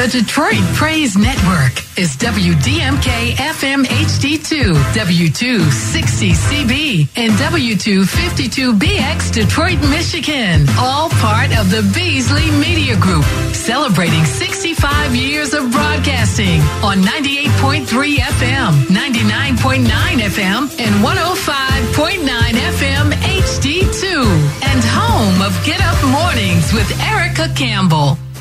The Detroit Praise Network is WDMK FM HD2, W260CB, and W252BX Detroit, Michigan. All part of the Beasley Media Group, celebrating 65 years of broadcasting on 98.3 FM, 99.9 FM, and 105.9 FM HD2, and home of Get Up Mornings with Erica Campbell.